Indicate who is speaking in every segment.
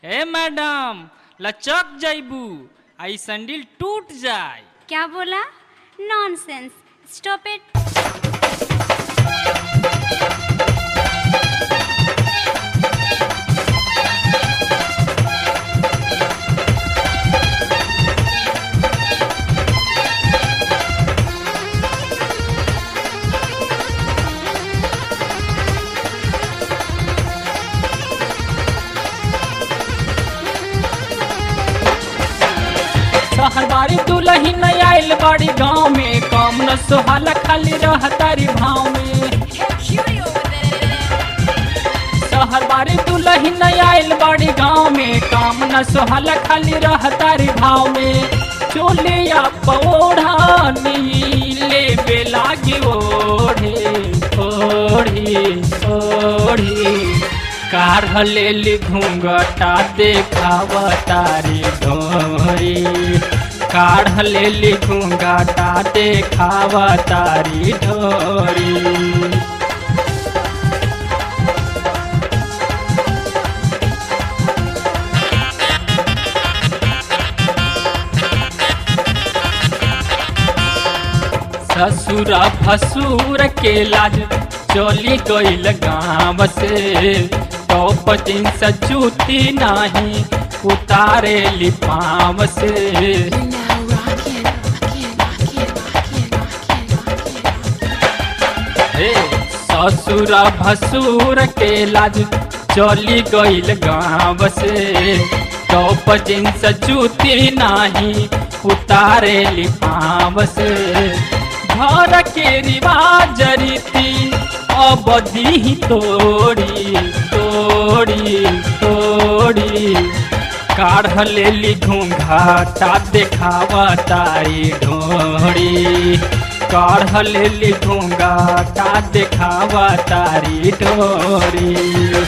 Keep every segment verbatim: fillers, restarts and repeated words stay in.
Speaker 1: ए madam लचक जाइबू आई sandal टूट जाए।
Speaker 2: क्या बोला? Nonsense, stop it.
Speaker 3: सहर बारी दुलही न आइल बाड़ी गाँव में, काम न सोहाला खाली रह तारी भाव में। सहर बारी दुलही न आइल बाड़ी गाँव में, काम न सोहाला खाली रह तारी भाव में। चोलिया पौड़ा नीले बेलागी ओढ़े ओढ़ी ओढ़ी कार लेली घूंघटा देखाव तारी ढोरी, कार लेली घूंघटा देखाव तारी ढोरी। ससुर भसुर के लाज चली गईल गाँव से, टॉप जींस जूती नहीं उतारे ली पाँव से। ससुर भसुर के लाज चली गईल गाँव से, टॉप जींस जूती नहीं उतारे ली पाँव से। घर के रिवाज रीति अब दी तोड़ी तोड़ी तोड़ी, काढ़ लेली घूंघटा देखावा तारी ढोरी, काढ़ लेली घूंघटा देखावा तारी ढोरी।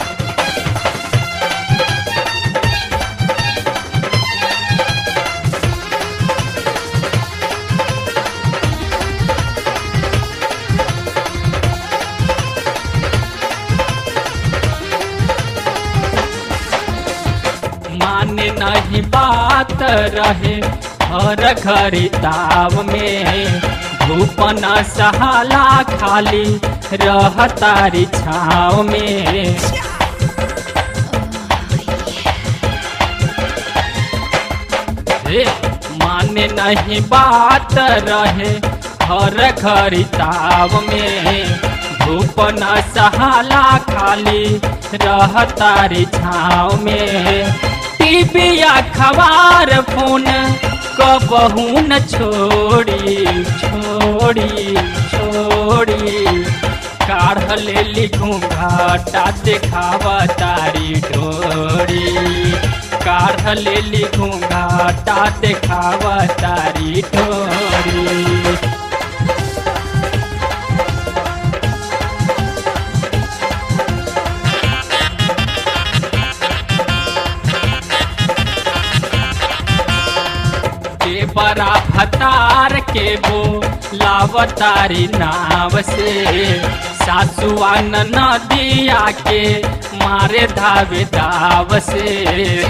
Speaker 3: माने नहीं बात रहे हर घड़ी ताव में, धूप न सहाला खाली रह तारी छाव में। हे माने नहीं बात रहे हर घड़ी ताव में, धूप न सहाला खाली रह तारी छाव में। टीवी अखबार फोन कबहू न छोड़ी छोड़ी छोड़ी, काढ़ लेली घूंघटा देखावा तारी ढोरी, काढ़ लेली घूंघटा देखावा तारी ढोरी। बड़ा भतार के बो लावतारी नाव से, सासुआ नदिया के मारे धावे दाव से।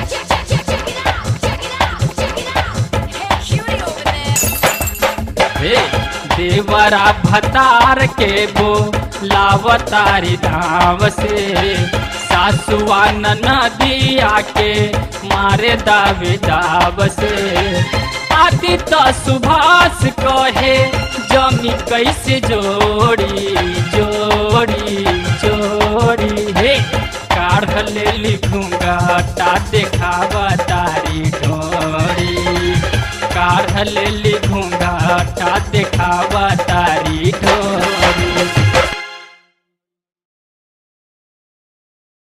Speaker 3: देवरा भतार के बो लावतारी नाव से, सासुआ नदिया के मारे दावे दाव से। आदित्य सुभाष कहे जमी कैसे जोड़ी जोड़ी जोड़ी, हे काढ़ लेली घूंघटा देखावा तारी ढोरी, काढ़ लेली घूंघटा देखावा तारी ढोरी।